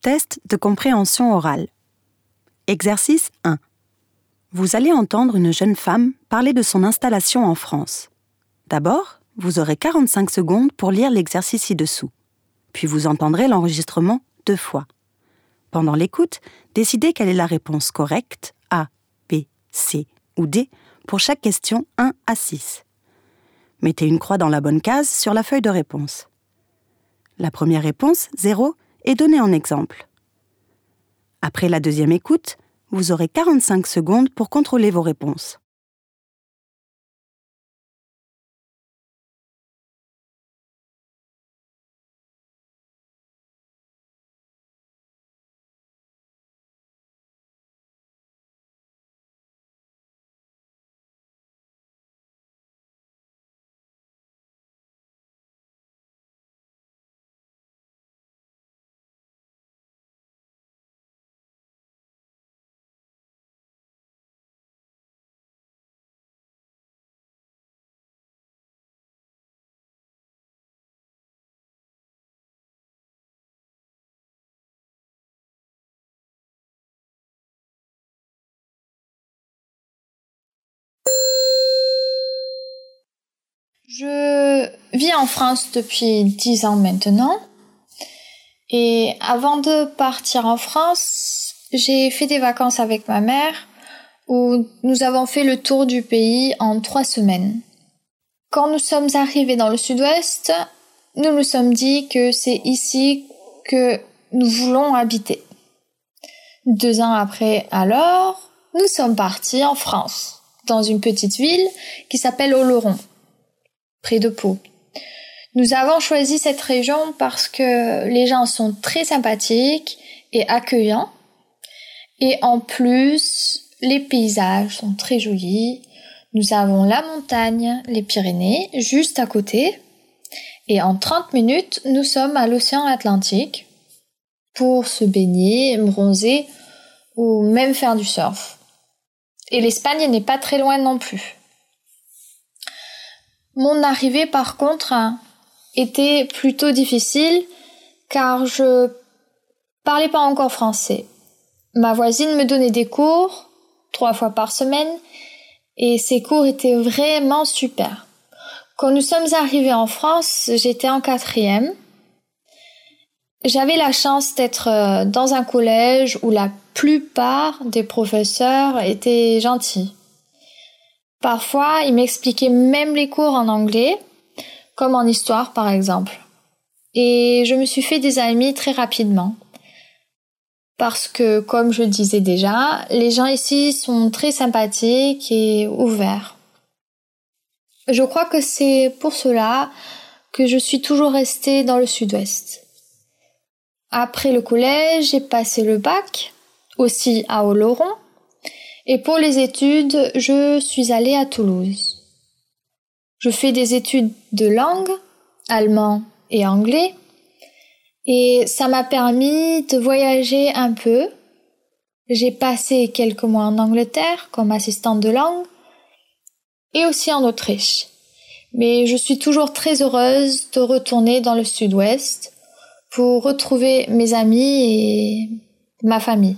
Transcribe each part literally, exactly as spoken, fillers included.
Test de compréhension orale. Exercice un. Vous allez entendre une jeune femme parler de son installation en France. D'abord, vous aurez quarante-cinq secondes pour lire l'exercice ci-dessous. Puis vous entendrez l'enregistrement deux fois. Pendant l'écoute, décidez quelle est la réponse correcte, A, B, C ou D, pour chaque question un à six. Mettez une croix dans la bonne case sur la feuille de réponse. La première réponse, zéro, est donnée en exemple. Après la deuxième écoute, vous aurez quarante-cinq secondes pour contrôler vos réponses. Je vis en France depuis dix ans maintenant. Et avant de partir en France, j'ai fait des vacances avec ma mère où nous avons fait le tour du pays en trois semaines. Quand nous sommes arrivés dans le sud-ouest, nous nous sommes dit que c'est ici que nous voulons habiter. Deux ans après, alors, nous sommes partis en France, dans une petite ville qui s'appelle Oloron, près de Pau. Nous avons choisi cette région parce que les gens sont très sympathiques et accueillants. Et en plus, les paysages sont très jolis. Nous avons la montagne, les Pyrénées, juste à côté. Et en trente minutes, nous sommes à l'océan Atlantique pour se baigner, bronzer ou même faire du surf. Et l'Espagne n'est pas très loin non plus. Mon arrivée, par contre, était plutôt difficile car je parlais pas encore français. Ma voisine me donnait des cours trois fois par semaine et ces cours étaient vraiment super. Quand nous sommes arrivés en France, j'étais en quatrième. J'avais la chance d'être dans un collège où la plupart des professeurs étaient gentils. Parfois, ils m'expliquaient même les cours en anglais, comme en histoire par exemple. Et je me suis fait des amis très rapidement. Parce que, comme je le disais déjà, les gens ici sont très sympathiques et ouverts. Je crois que c'est pour cela que je suis toujours restée dans le sud-ouest. Après le collège, j'ai passé le bac, aussi à Oloron. Et pour les études, je suis allée à Toulouse. Je fais des études de langue, allemand et anglais, et ça m'a permis de voyager un peu. J'ai passé quelques mois en Angleterre comme assistante de langue, et aussi en Autriche. Mais je suis toujours très heureuse de retourner dans le sud-ouest pour retrouver mes amis et ma famille.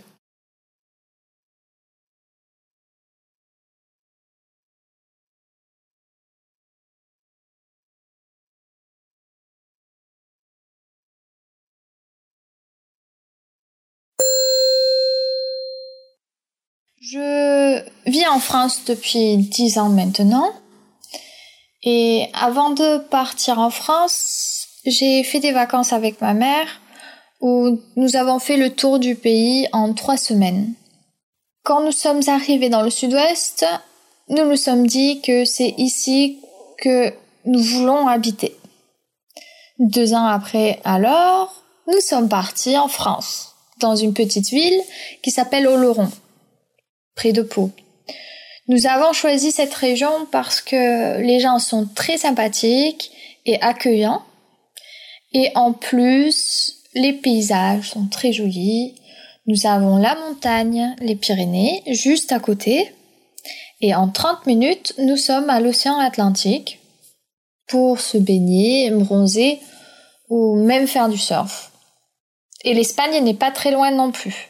Je vis en France depuis dix ans maintenant. Et avant de partir en France, j'ai fait des vacances avec ma mère où nous avons fait le tour du pays en trois semaines. Quand nous sommes arrivés dans le sud-ouest, nous nous sommes dit que c'est ici que nous voulons habiter. Deux ans après, alors, nous sommes partis en France, dans une petite ville qui s'appelle Oloron, près de Pau. Nous avons choisi cette région parce que les gens sont très sympathiques et accueillants. Et en plus, les paysages sont très jolis. Nous avons la montagne, les Pyrénées, juste à côté. Et en trente minutes, nous sommes à l'océan Atlantique pour se baigner, bronzer ou même faire du surf. Et l'Espagne n'est pas très loin non plus.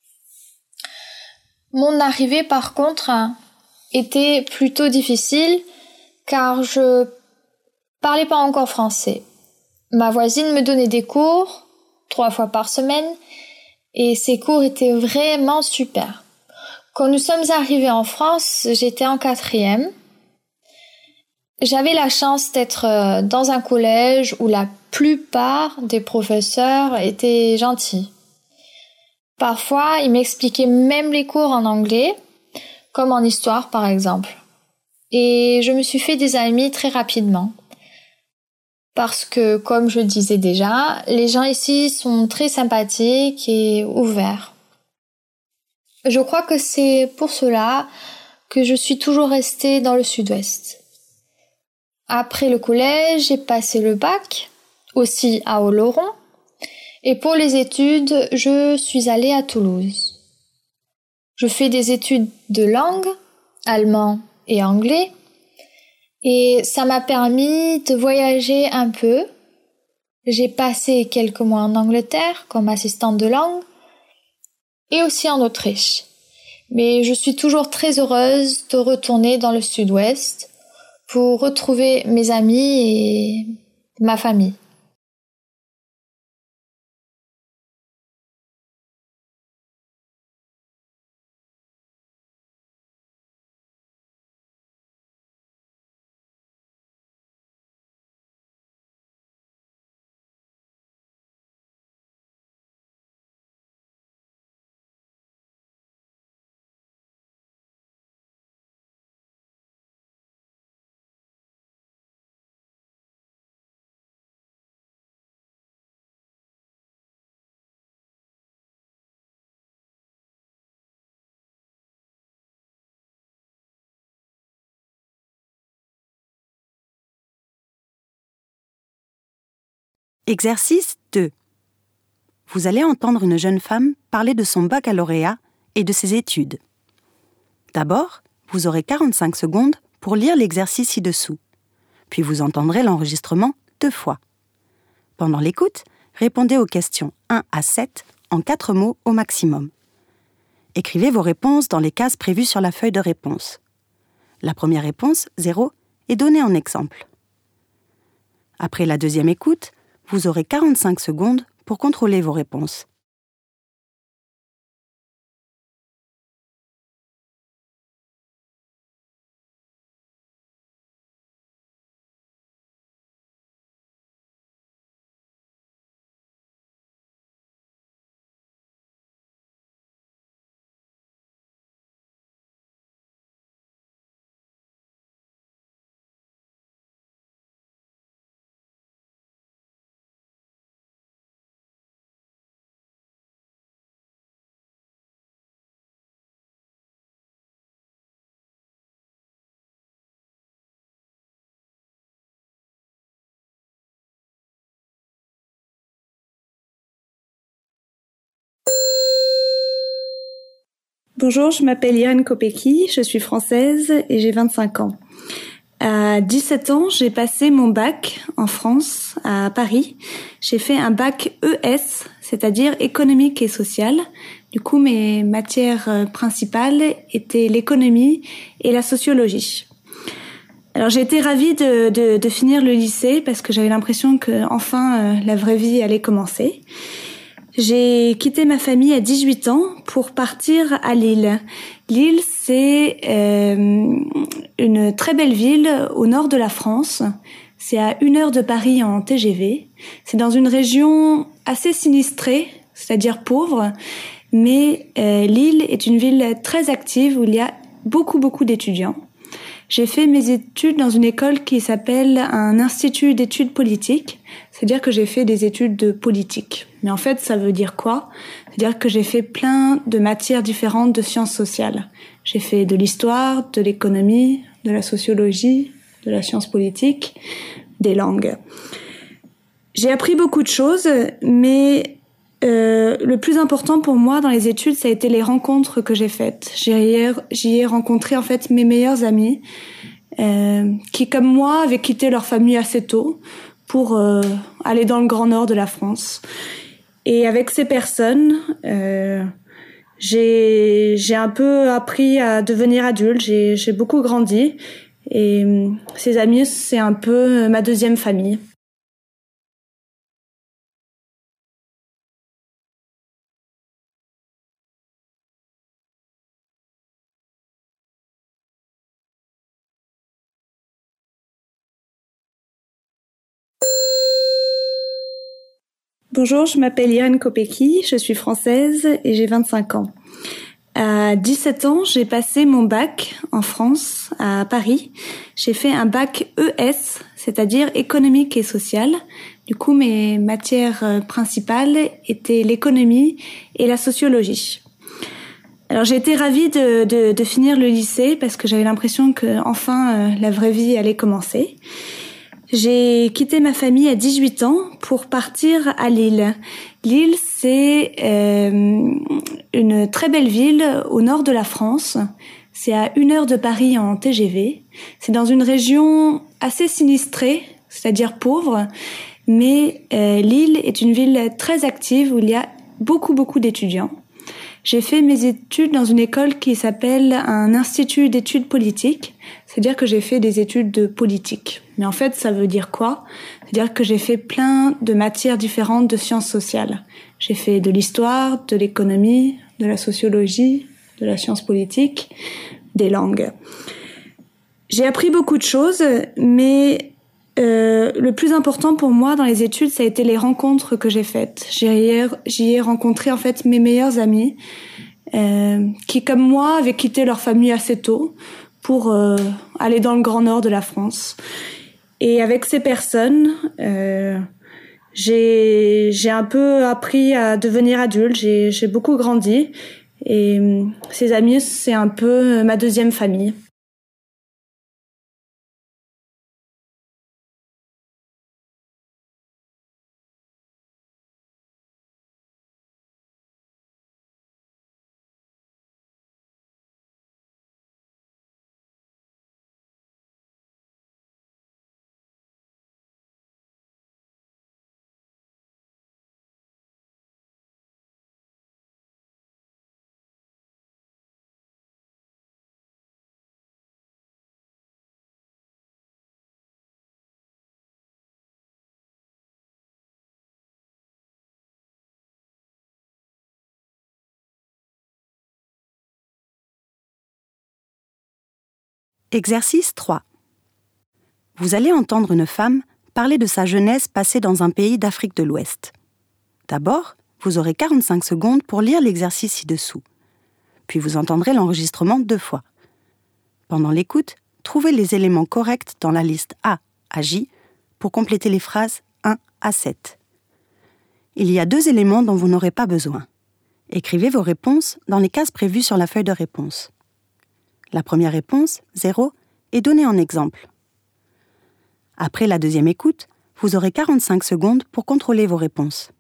Mon arrivée, par contre, était plutôt difficile car je parlais pas encore français. Ma voisine me donnait des cours trois fois par semaine et ces cours étaient vraiment super. Quand nous sommes arrivés en France, j'étais en quatrième. J'avais la chance d'être dans un collège où la plupart des professeurs étaient gentils. Parfois, ils m'expliquaient même les cours en anglais, comme en histoire par exemple. Et je me suis fait des amis très rapidement. Parce que, comme je disais déjà, les gens ici sont très sympathiques et ouverts. Je crois que c'est pour cela que je suis toujours restée dans le sud-ouest. Après le collège, j'ai passé le bac, aussi à Oloron. Et pour les études, je suis allée à Toulouse. Je fais des études de langue, allemand et anglais. Et ça m'a permis de voyager un peu. J'ai passé quelques mois en Angleterre comme assistante de langue et aussi en Autriche. Mais je suis toujours très heureuse de retourner dans le sud-ouest pour retrouver mes amis et ma famille. Exercice deux. Vous allez entendre une jeune femme parler de son baccalauréat et de ses études. D'abord, vous aurez quarante-cinq secondes pour lire l'exercice ci-dessous. Puis vous entendrez l'enregistrement deux fois. Pendant l'écoute, répondez aux questions un à sept en quatre mots au maximum. Écrivez vos réponses dans les cases prévues sur la feuille de réponse. La première réponse, zéro, est donnée en exemple. Après la deuxième écoute, vous aurez quarante-cinq secondes pour contrôler vos réponses. Bonjour, je m'appelle Yann Kopecky, je suis française et j'ai vingt-cinq ans. À dix-sept ans, j'ai passé mon bac en France, à Paris. J'ai fait un bac E S, c'est-à-dire économique et social. Du coup, mes matières principales étaient l'économie et la sociologie. Alors, j'ai été ravie de, de, de finir le lycée parce que j'avais l'impression que enfin euh, la vraie vie allait commencer. J'ai quitté ma famille à dix-huit ans pour partir à Lille. Lille, c'est euh, une très belle ville au nord de la France. C'est à une heure de Paris en T G V. C'est dans une région assez sinistrée, c'est-à-dire pauvre. Mais euh, Lille est une ville très active où il y a beaucoup, beaucoup d'étudiants. J'ai fait mes études dans une école qui s'appelle un institut d'études politiques. C'est-à-dire que j'ai fait des études de politique. Mais en fait, ça veut dire quoi ? C'est-à-dire que j'ai fait plein de matières différentes de sciences sociales. J'ai fait de l'histoire, de l'économie, de la sociologie, de la science politique, des langues. J'ai appris beaucoup de choses, mais euh, le plus important pour moi dans les études, ça a été les rencontres que j'ai faites. J'y ai, j'y ai rencontré en fait mes meilleurs amis, euh, qui comme moi avaient quitté leur famille assez tôt pour euh, aller dans le grand nord de la France. Et avec ces personnes, euh, j'ai, j'ai un peu appris à devenir adulte, j'ai, j'ai beaucoup grandi. Et ces amis, c'est un peu ma deuxième famille. Bonjour, je m'appelle Irène Kopecky, je suis française et j'ai vingt-cinq ans. À dix-sept ans, j'ai passé mon bac en France, à Paris. J'ai fait un bac E S, c'est-à-dire économique et social. Du coup, mes matières principales étaient l'économie et la sociologie. Alors, j'ai été ravie de, de, de finir le lycée parce que j'avais l'impression que enfin la vraie vie allait commencer. J'ai quitté ma famille à dix-huit ans pour partir à Lille. Lille, c'est euh, une très belle ville au nord de la France. C'est à une heure de Paris en T G V. C'est dans une région assez sinistrée, c'est-à-dire pauvre. Mais euh, Lille est une ville très active où il y a beaucoup, beaucoup d'étudiants. J'ai fait mes études dans une école qui s'appelle un institut d'études politiques. C'est-à-dire que j'ai fait des études de politique. Mais en fait, ça veut dire quoi? C'est-à-dire que j'ai fait plein de matières différentes de sciences sociales. J'ai fait de l'histoire, de l'économie, de la sociologie, de la science politique, des langues. J'ai appris beaucoup de choses, mais euh, le plus important pour moi dans les études, ça a été les rencontres que j'ai faites. J'y ai, j'y ai rencontré en fait mes meilleurs amis, euh, qui comme moi avaient quitté leur famille assez tôt pour euh, aller dans le grand nord de la France. Et avec ces personnes, euh, j'ai, j'ai un peu appris à devenir adulte, j'ai, j'ai beaucoup grandi. Et ces amis, c'est un peu ma deuxième famille. Exercice trois. Vous allez entendre une femme parler de sa jeunesse passée dans un pays d'Afrique de l'Ouest. D'abord, vous aurez quarante-cinq secondes pour lire l'exercice ci-dessous. Puis vous entendrez l'enregistrement deux fois. Pendant l'écoute, trouvez les éléments corrects dans la liste A à J pour compléter les phrases un à sept. Il y a deux éléments dont vous n'aurez pas besoin. Écrivez vos réponses dans les cases prévues sur la feuille de réponse. La première réponse, zéro, est donnée en exemple. Après la deuxième écoute, vous aurez quarante-cinq secondes pour contrôler vos réponses.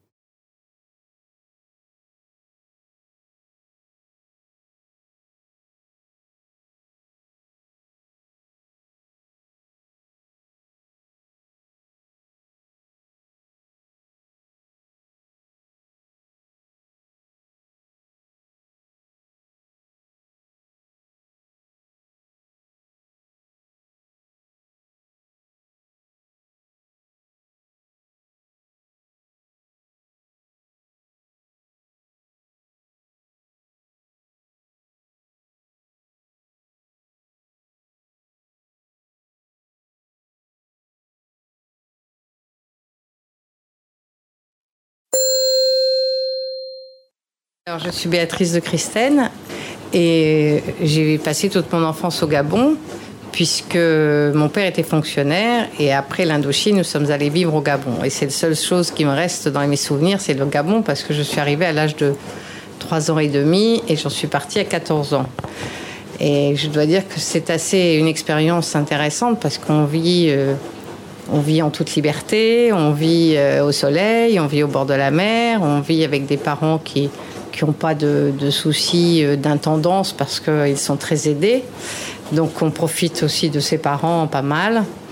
Alors, je suis Béatrice de Christène et j'ai passé toute mon enfance au Gabon puisque mon père était fonctionnaire et après l'Indochine, nous sommes allés vivre au Gabon. Et c'est la seule chose qui me reste dans mes souvenirs, c'est le Gabon parce que je suis arrivée à l'âge de trois ans et demi et j'en suis partie à quatorze ans. Et je dois dire que c'est assez une expérience intéressante parce qu'on vit... Euh, On vit en toute liberté, on vit euh, au soleil, on vit au bord de la mer, on vit avec des parents qui qui n'ont pas de, de soucis euh, d'intendance parce qu'ils sont très aidés. Donc on profite aussi de ses parents pas mal.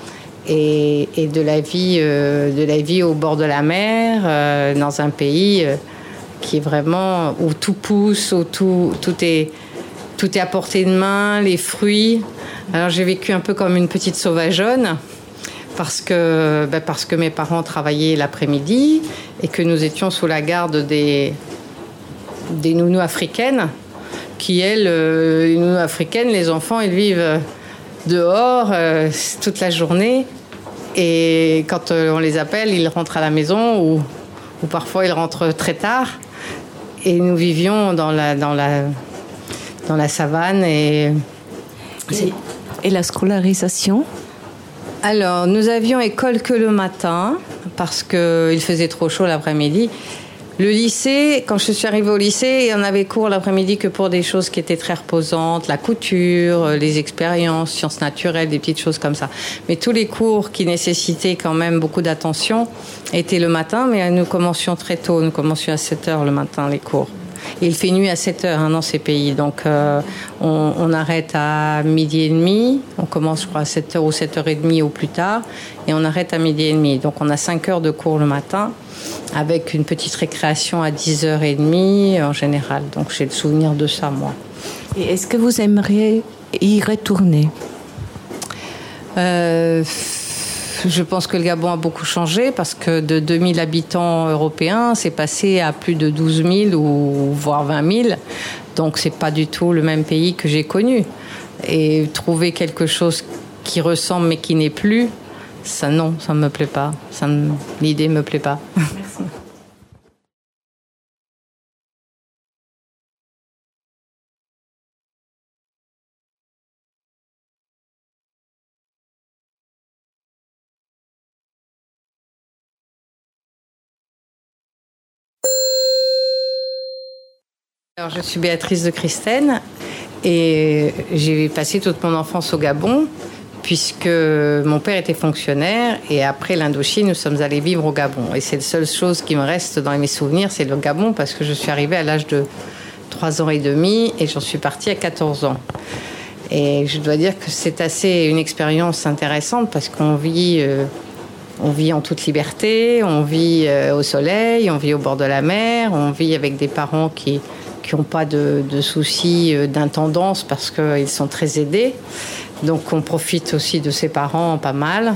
et, et de la vie, euh, de la vie au bord de la mer, euh, dans un pays euh, qui est vraiment où tout pousse, où tout, tout est, tout est à portée de main, les fruits. Alors j'ai vécu un peu comme une petite sauvageonne parce que, ben parce que mes parents travaillaient l'après-midi et que nous étions sous la garde des, des nounous africaines qui, elles, euh, les nounous africaines, les enfants, ils vivent dehors euh, toute la journée. Et quand euh, on les appelle, ils rentrent à la maison ou, ou parfois ils rentrent très tard. Et nous vivions dans la, dans la, dans la savane. Et, et, et la scolarisation? Alors, nous avions école que le matin parce qu'il faisait trop chaud l'après-midi. Le lycée, quand je suis arrivée au lycée, on avait cours l'après-midi que pour des choses qui étaient très reposantes, la couture, les expériences, sciences naturelles, des petites choses comme ça. Mais tous les cours qui nécessitaient quand même beaucoup d'attention étaient le matin, mais nous commencions très tôt. Nous commencions à sept heures le matin, les cours. Et il fait nuit à sept heures hein, dans ces pays. Donc, euh, on, on arrête à midi et demi. On commence, je crois, à sept heures ou sept heures trente au plus tard. Et on arrête à midi et demi. Donc, on a cinq heures de cours le matin avec une petite récréation à dix heures trente en général. Donc, j'ai le souvenir de ça, moi. Et est-ce que vous aimeriez y retourner? euh, Je pense que le Gabon a beaucoup changé parce que de deux mille habitants européens, c'est passé à plus de douze mille ou voire vingt mille. Donc, c'est pas du tout le même pays que j'ai connu. Et trouver quelque chose qui ressemble mais qui n'est plus, ça non, ça me plaît pas. Ça me... L'idée me plaît pas. Merci. Alors, je suis Béatrice de Christène et j'ai passé toute mon enfance au Gabon puisque mon père était fonctionnaire et après l'Indochine, nous sommes allés vivre au Gabon. Et c'est la seule chose qui me reste dans mes souvenirs, c'est le Gabon parce que je suis arrivée à l'âge de trois ans et demi et j'en suis partie à quatorze ans. Et je dois dire que c'est assez une expérience intéressante parce qu'on vit... Euh, On vit en toute liberté, on vit euh, au soleil, on vit au bord de la mer, on vit avec des parents qui qui n'ont pas de, de soucis euh, d'intendance parce qu'ils sont très aidés. Donc on profite aussi de ses parents pas mal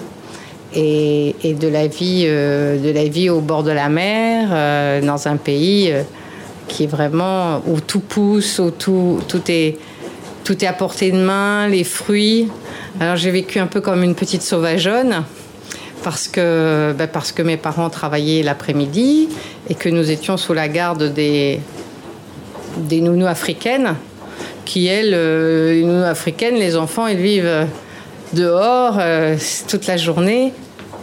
et, et de la vie, euh, de la vie au bord de la mer, euh, dans un pays euh, qui est vraiment où tout pousse, où tout, tout est tout est à portée de main, les fruits. Alors j'ai vécu un peu comme une petite sauvageonne. Parce que, ben parce que mes parents travaillaient l'après-midi et que nous étions sous la garde des, des nounous africaines qui, elles, euh, les nounous africaines, les enfants, ils vivent dehors euh, toute la journée.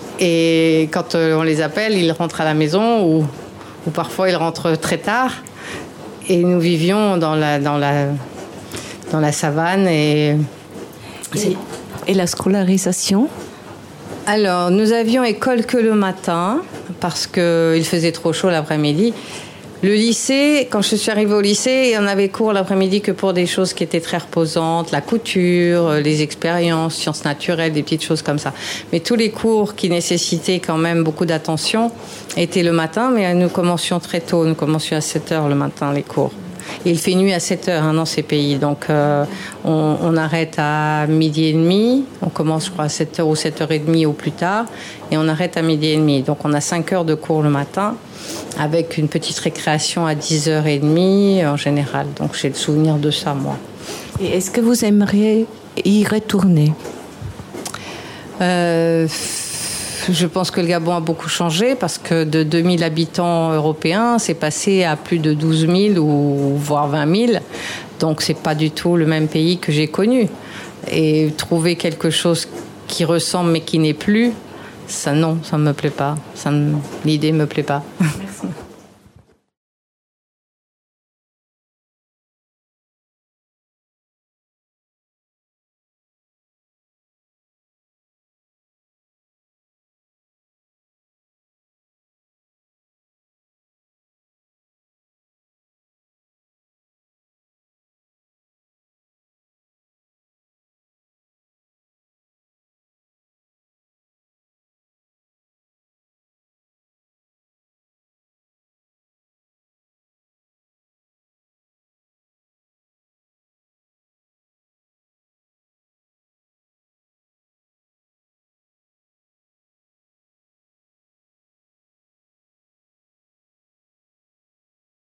Et quand euh, on les appelle, ils rentrent à la maison ou, ou parfois ils rentrent très tard. Et nous vivions dans la, dans la, dans la savane. Et, et, et la scolarisation? Alors, nous avions école que le matin parce qu'il faisait trop chaud l'après-midi. Le lycée, quand je suis arrivée au lycée, on avait cours l'après-midi que pour des choses qui étaient très reposantes, la couture, les expériences, sciences naturelles, des petites choses comme ça. Mais tous les cours qui nécessitaient quand même beaucoup d'attention étaient le matin, mais nous commencions très tôt. Nous commencions à sept heures le matin, les cours. Et il fait nuit à sept heures hein, dans ces pays. Donc, euh, on, on arrête à midi et demi. On commence, je crois, à sept heures ou sept heures trente au plus tard. Et on arrête à midi et demi. Donc, on a cinq heures de cours le matin avec une petite récréation à dix heures trente en général. Donc, j'ai le souvenir de ça, moi. Et est-ce que vous aimeriez y retourner? euh, Je pense que le Gabon a beaucoup changé parce que de deux mille habitants européens, c'est passé à plus de douze mille ou voire vingt mille. Donc, c'est pas du tout le même pays que j'ai connu. Et trouver quelque chose qui ressemble mais qui n'est plus, ça non, ça me plaît pas. Ça me... L'idée me plaît pas. Merci.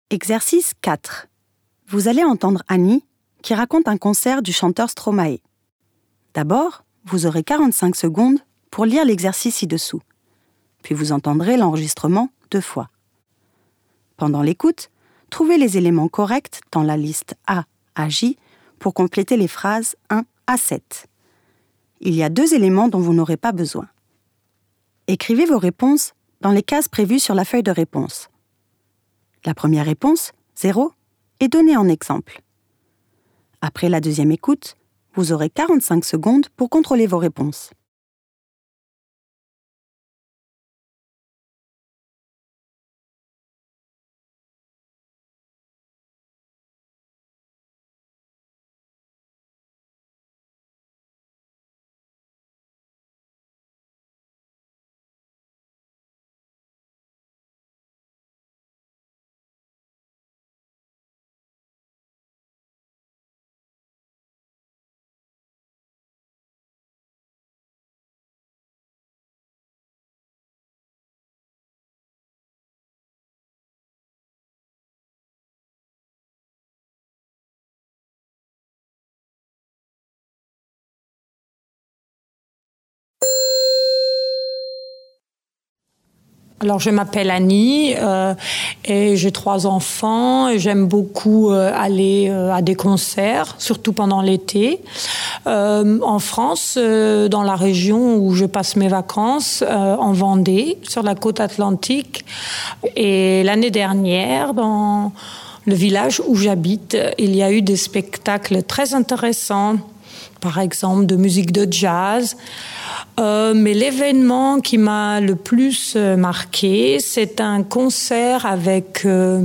Exercice quatre. Vous allez entendre Annie qui raconte un concert du chanteur Stromae. D'abord, vous aurez quarante-cinq secondes pour lire l'exercice ci-dessous. Puis vous entendrez l'enregistrement deux fois. Pendant l'écoute, trouvez les éléments corrects dans la liste A à J pour compléter les phrases un à sept. Il y a deux éléments dont vous n'aurez pas besoin. Écrivez vos réponses dans les cases prévues sur la feuille de réponse. La première réponse, zéro, est donnée en exemple. Après la deuxième écoute, vous aurez quarante-cinq secondes pour contrôler vos réponses. Alors, je m'appelle Annie euh, et j'ai trois enfants. Et j'aime beaucoup euh, aller euh, à des concerts, surtout pendant l'été. Euh, en France, euh, dans la région où je passe mes vacances, euh, en Vendée, sur la côte atlantique. Et l'année dernière, dans le village où j'habite, il y a eu des spectacles très intéressants, par exemple de musique de jazz. Euh, mais l'événement qui m'a le plus euh, marqué, c'est un concert avec euh,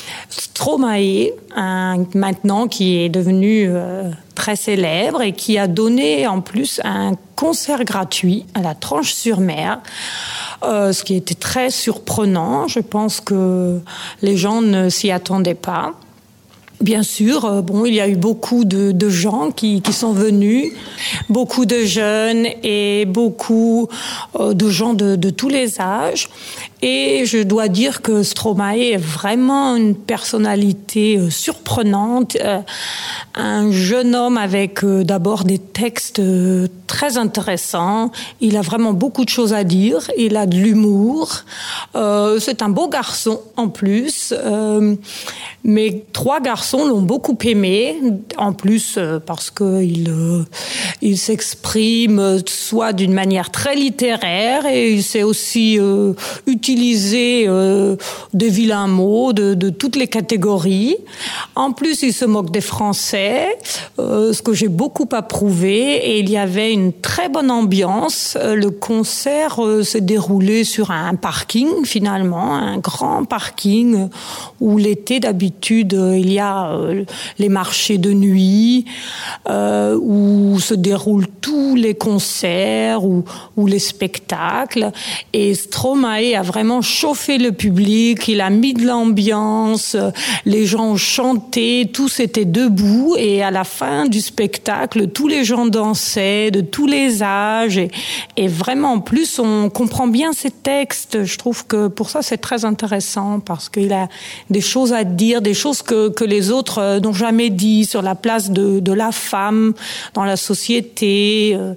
Stromae, un, maintenant qui est devenu euh, très célèbre et qui a donné en plus un concert gratuit à la Tranche-sur-Mer, euh, ce qui était très surprenant. Je pense que les gens ne s'y attendaient pas. Bien sûr, bon, il y a eu beaucoup de, de gens qui, qui sont venus, beaucoup de jeunes et beaucoup euh, de gens de, de tous les âges. Et je dois dire que Stromae est vraiment une personnalité euh, surprenante, euh, un jeune homme avec euh, d'abord des textes euh, très intéressants. Il a vraiment beaucoup de choses à dire, il a de l'humour. Euh, c'est un beau garçon en plus. Euh, mes trois garçons l'ont beaucoup aimé, en plus euh, parce qu'il euh, il s'exprime soit d'une manière très littéraire et il sait aussi euh, utiliser euh, des vilains mots de, de toutes les catégories. En plus, il se moque des Français, euh, ce que j'ai beaucoup approuvé, et il y avait une très bonne ambiance. Euh, le concert euh, s'est déroulé sur un parking, finalement, un grand parking où l'été, d'habitude, euh, il y a euh, les marchés de nuit, euh, où se déroulent tous les concerts ou, ou les spectacles. Et Stromae a vraiment chauffé le public, il a mis de l'ambiance, les gens ont chanté, tous étaient debout, et à la fin du spectacle, tous les gens dansaient, de tous les âges, et, et vraiment, en plus, on comprend bien ses textes. Je trouve que pour ça, c'est très intéressant, parce qu'il a des choses à dire, des choses que, que les autres n'ont jamais dit, sur la place de, de la femme dans la société, euh,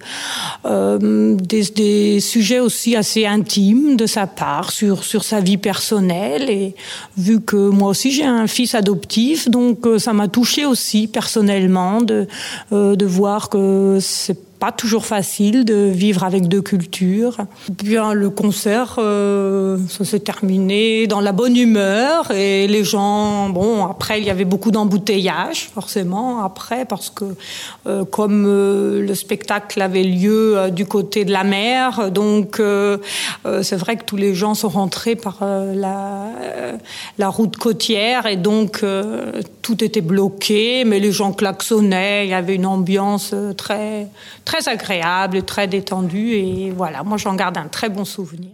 euh, des, des sujets aussi assez intimes de sa part, sur, sur sa vie personnelle. Et vu que moi aussi j'ai un fils adoptif, donc euh, ça m'a touchée aussi personnellement de, euh, de voir que c'est pas toujours facile de vivre avec deux cultures. Bien, le concert, euh, ça s'est terminé dans la bonne humeur, et les gens, bon, après il y avait beaucoup d'embouteillages, forcément, après, parce que euh, comme euh, le spectacle avait lieu euh, du côté de la mer, donc euh, euh, c'est vrai que tous les gens sont rentrés par euh, la, euh, la route côtière, et donc euh, tout était bloqué, mais les gens klaxonnaient, il y avait une ambiance euh, très, très très agréable, très détendu, et voilà, moi j'en garde un très bon souvenir.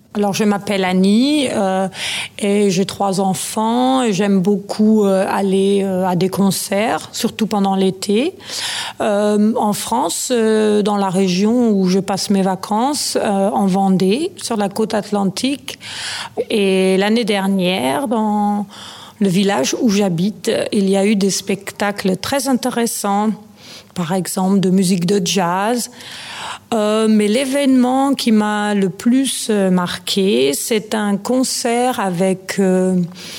Alors, je m'appelle Annie euh, et j'ai trois enfants et j'aime beaucoup euh, aller euh, à des concerts, surtout pendant l'été. Euh, en France, euh, dans la région où je passe mes vacances, euh, en Vendée, sur la côte atlantique. Et l'année dernière, dans le village où j'habite, il y a eu des spectacles très intéressants, par exemple de musique de jazz. Euh, mais l'événement qui m'a le plus euh, marqué, c'est un concert avec euh,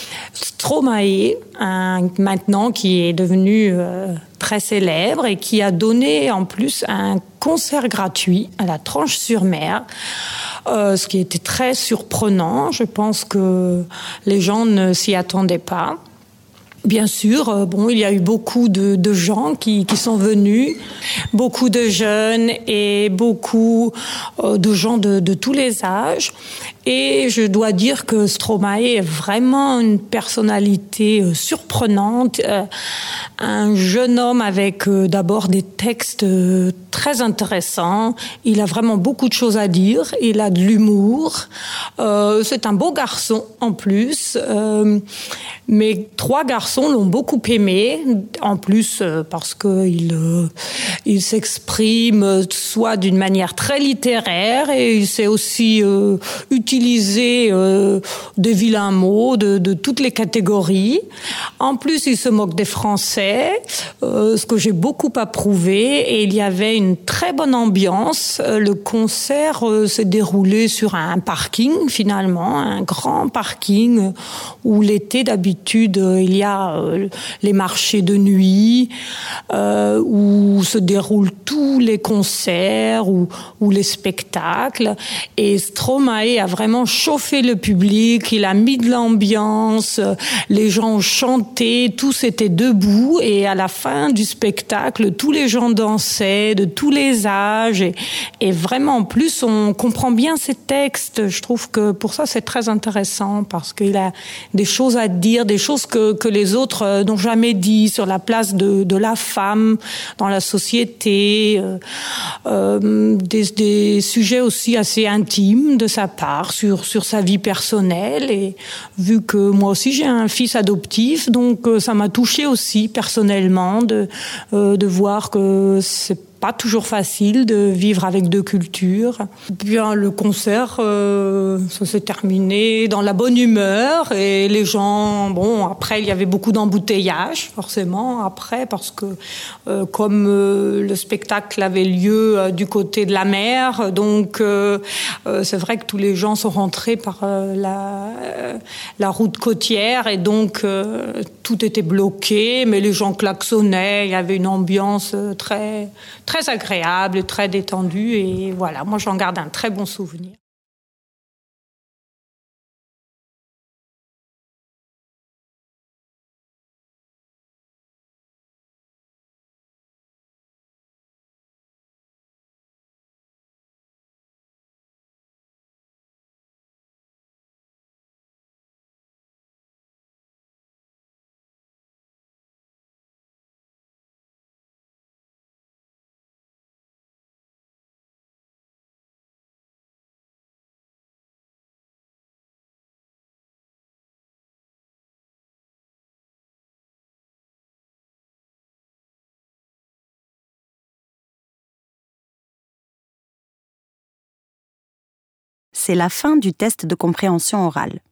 Stromae, un, maintenant qui est devenu euh, très célèbre et qui a donné en plus un concert gratuit à la Tranche-sur-Mer, euh, ce qui était très surprenant. Je pense que les gens ne s'y attendaient pas. Bien sûr, bon, il y a eu beaucoup de, de gens qui, qui sont venus, beaucoup de jeunes et beaucoup euh, de gens de, de tous les âges. Et je dois dire que Stromae est vraiment une personnalité euh, surprenante, euh, un jeune homme avec euh, d'abord des textes euh, très intéressants. Il a vraiment beaucoup de choses à dire. Il a de l'humour. Euh, c'est un beau garçon en plus. Euh, mes trois garçons l'ont beaucoup aimé, en plus euh, parce qu'il euh, il s'exprime soit d'une manière très littéraire et il sait aussi euh, utiliser euh, des vilains mots de, de toutes les catégories. En plus, il se moque des Français, euh, ce que j'ai beaucoup approuvé, et il y avait une très bonne ambiance. Euh, le concert euh, s'est déroulé sur un parking, finalement, un grand parking où l'été, d'habitude, euh, il y a euh, les marchés de nuit, euh, où se déroulent tous les concerts ou, ou les spectacles. Et Stromae a vraiment chauffé le public, il a mis de l'ambiance, les gens ont chanté, tous étaient debout, et à la fin du spectacle, tous les gens dansaient, de tous les âges, et, et vraiment, en plus, on comprend bien ses textes. Je trouve que pour ça, c'est très intéressant, parce qu'il a des choses à dire, des choses que, que les autres n'ont jamais dit, sur la place de, de la femme dans la société, euh, euh, des, des sujets aussi assez intimes de sa part, sur, sur sa vie personnelle. Et vu que moi aussi j'ai un fils adoptif, donc euh, ça m'a touchée aussi personnellement de, euh, de voir que c'est pas toujours facile de vivre avec deux cultures. Bien, le concert, euh, ça s'est terminé dans la bonne humeur, et les gens, bon, après il y avait beaucoup d'embouteillages, forcément, après, parce que euh, comme euh, le spectacle avait lieu euh, du côté de la mer, donc euh, euh, c'est vrai que tous les gens sont rentrés par euh, la, euh, la route côtière, et donc euh, tout était bloqué, mais les gens klaxonnaient, il y avait une ambiance très très agréable, très détendue, et voilà, moi j'en garde un très bon souvenir. C'est la fin du test de compréhension orale.